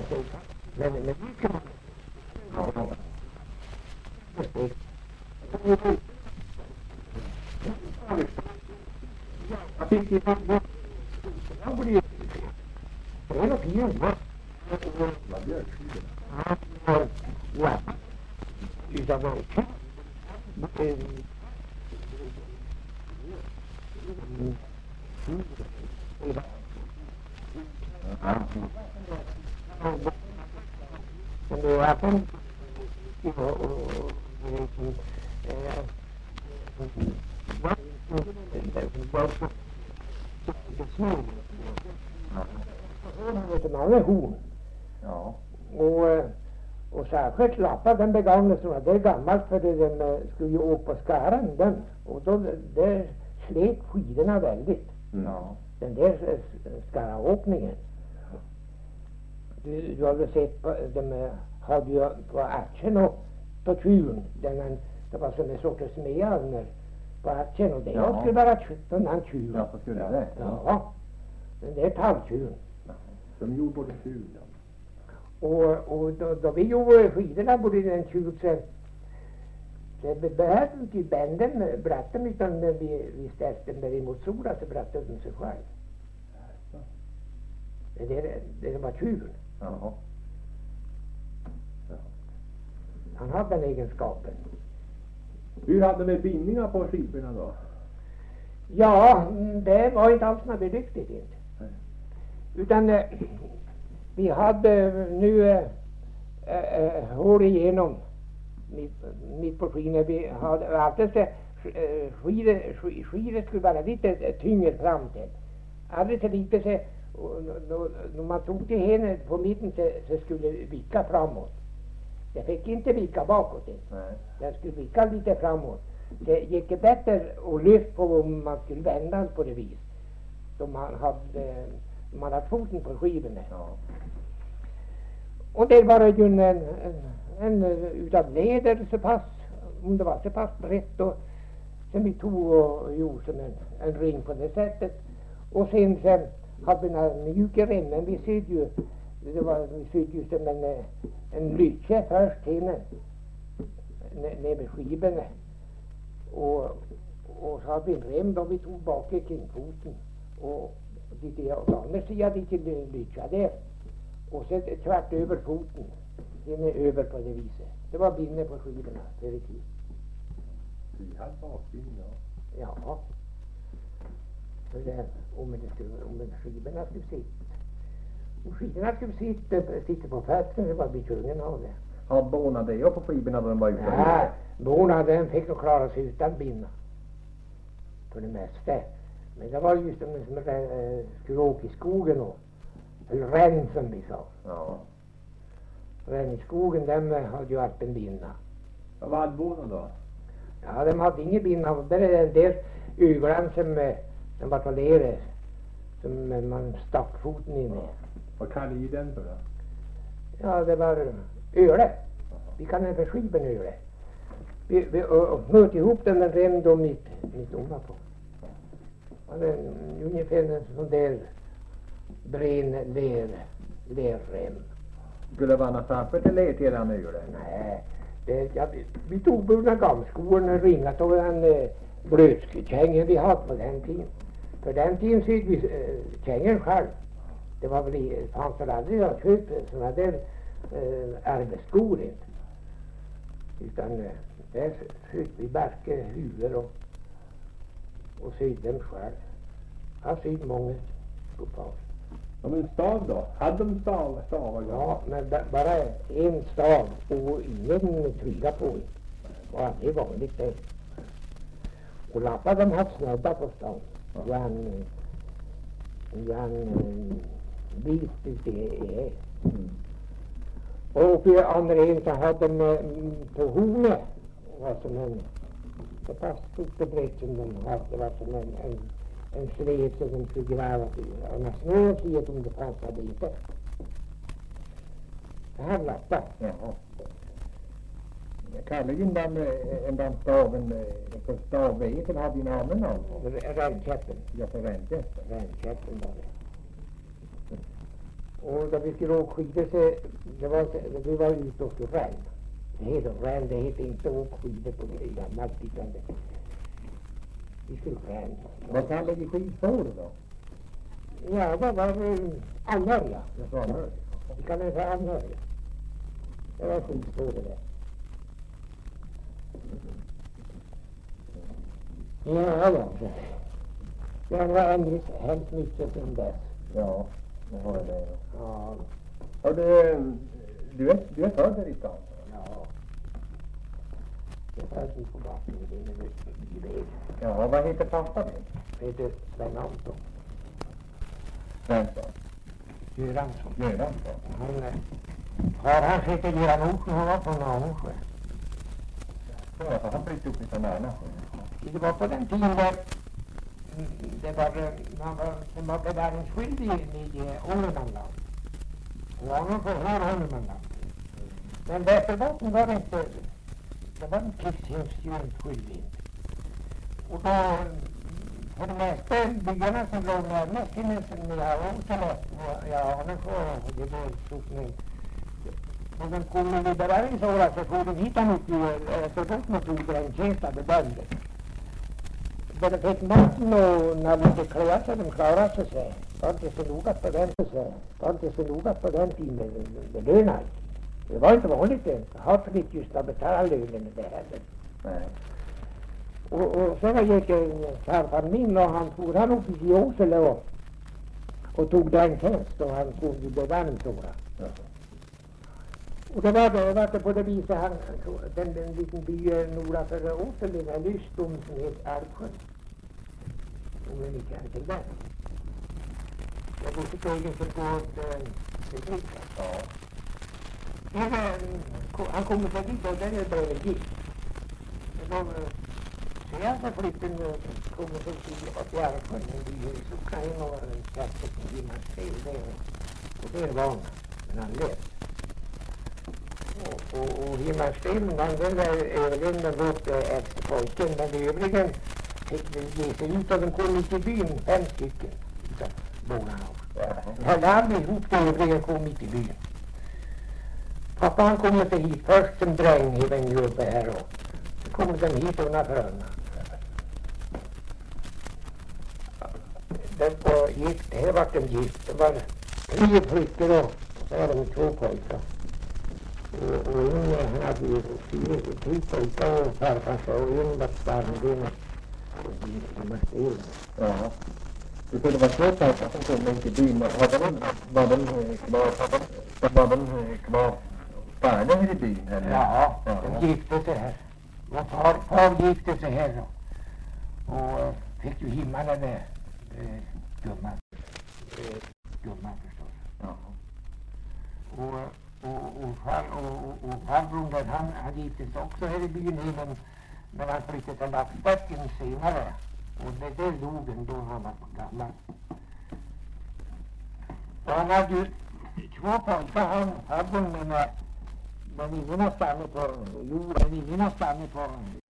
Men vi kan jag fick ju jag blir det är nog fint va? Vad björkskidor? Ja. Utan man men det är fan man är horn. Ja. Och särskilt lappar den begagnas som det är gammalt för de skulle ju åka på skaran den. Och då det slet skidorna väldigt. Ja. Den där skaraåkningen. Du har väl sett på, de hade ju på aktien och på tjuren. Det var som en sorts smealner på aktien och det Ja. skulle vara den här tjuren. Ja, så skulle det. Ja, den där talltjuren. De gjorde både tjur, ja. Och då vi gjorde skidorna både den tjuren det behövde inte ju bänden bratten utan vi ställde den emot solen så brattade den sig själv. Det var tjuren. Jaha. Han hade den egenskapen. Hur hade ni bindningar på skivorna då? Ja, det var inte alls något riktigt inte. Nej. Utan vi hade nu hål igenom mitt på skinen. Vi hade alltid skidor skulle vara lite tyngre fram till. Aldrig så lite så när man tog till henne på mitten så skulle det vicka framåt. Det fick inte vicka bakåt. Nej. Den skulle vicka lite framåt. Det gick bättre att lyfta på om man skulle vända på det vis. Då man hade foten på skivorna. Ja. Och det var ju en utav läder så pass, om det var så pass brett då, som vi tog och gjorde som en ring på det sättet. Och sen hade vi den mjuka remmen, vi sydde ju som en lycka först henne ner med skivorna. Och så hade vi en rem då vi tog bak kring foten och lite åt andra sidan lite lycka där. Och sen tvärt över foten. Den är över på det viset. Det var binne på skivorna. Det är riktigt. Vi hade bakbindning, ja. Ja. För det, om skivorna skulle sitta. Om skivorna skulle sitta på fötterna så var vi tvungen av det. Ja, bånade jag på skivorna då de var ute? Ja, båna den fick nog klara sig utan binna. För det mesta. Men det var just som skulle åka i skogen och eller ränn som vi sa. Ja. Ränn i skogen, de hade ju alltid en binna. Ja, vad hade båna då? Ja, de hade ingen binna. Bara den där ögonen som var tolerade. Som man stack foten in i. Vad kallade ni den för då? Ja, det var öle. Vi kallade den för skiven öle. Vi knöt ihop den med rem då mitt ovanpå. Och den ungefär en sån där bren lerrem. Skulle det vara något framför till er till den ölen? Nej, vi tog på den gamskoen och ringat och en blötskängen vi hade på den tiden. För den tiden sydde vi kängen själv. Det var väl, fanns väl aldrig att köpa sådana där arbetsskor inte. Utan där sydde vi barke huvud och sydde dem själv. Jag sydde många skopar. Ja, men stav då? Hade de stavar? Ja, men bara en stav och ingen tryga på. Och det är vanligt det. Och lappar de hade snödda på stan. Ja. Vit ute i Och på andra en så hade de på hornet. Var som så pass stort och brett som de hade. Det var som en slet som de skulle gräva till. Och när snön siet om det fanns hade lite. Det här lappar. Jaha. Kallingen den staven, för stavveten hade ju en annan namn. Rännkäppen. Ja, för rännkäppen. Rännkäppen var det. Och då vi skulle åka skidor så vi var ute och Ränn. Det heter Ränn, det heter inte åka skidor på gammalt utan vi skulle Ränn. Vad kallar vi skidspåret då? Ja, det var Anhörja. Det var Anhörja. Vi kallar det för Anhörja. Det var skidspåret där. Ja, det har hänt mycket sedan dess. Ja, det har det. Ja. Och du är född här i stan? Ja. Det fanns ju på backen i väg. Ja, vad heter pappa din? Det heter Sven Antonsson. Svensson? Göransson. Göransson? Han heter Göran Olsson, han var från Arnsjö. Ja, han flyttade upp i sån här. Det var på den tiden där man var bevaringsskyldig i Ångermanland. Och Arnsjö har Ångermanland. Men Västerbotten var inte, det var en krigstjänstgöringsskyldig. Och då, för de mesta byggarna som låg närmast till Åsele och Arnsjö, det var socknen. Och de kom med bevaringsåra så får de hitta mycket Västerbotten och tog gränstjänstade bönder. När de fick maten och när de fick kläda sig, de klarade sig. Var inte så noga på den tiden med lönar. Det var inte vanligt hatligt just att betala lönen det heller. Nej. Och så gick farfar min och han for han upp i Åsele och tog den tjänst och han kom i bevaringsåra. Och det var på det viset den liten by norra för Åsele, den lystom som heter Älvsjön. Om ni känner till den. Jag bodde på egen som går till Gryta. Ja. Han kommer till dit och den är bredvid gift. Så jag så flytten kommer till Älvsjön, en by i Socknajen och en kärlek som vi man ser det. Och det är vana, men han lever. Och himmelstenen, den där överlämnade vårt äldste pojken, men övrigen fick vi ge sig ut och de kom mitt i byn, 5 stycken utav bågarna. Höll aldrig ihop det övrigen kom mitt i byn. Pappa han kom inte hit först som dräng i den jobben här och så kom de hit undan fröna. Det var gift, här var de gift, det var 3 flickor och så var de 2 pojkar. Och en hade ju 3 pojkar och farfar och en var barnben och maskin. Ja. Det kunde vara svårt att de kom in till byn. Var de kvar barnen i byn? Eller? Ja, de gifte sig här. Och far gifte sig här och fick ju himlarna med gumman. Gumman förstås. Ja. Och farbrorn där, han gifte sig också här i byn men han flyttade till Lappbacken senare. Och det där dog då han var gammal. Och han hade ju 2 pojkar, farbrorn, men ingen har stannat på jorden, ingen har stannat på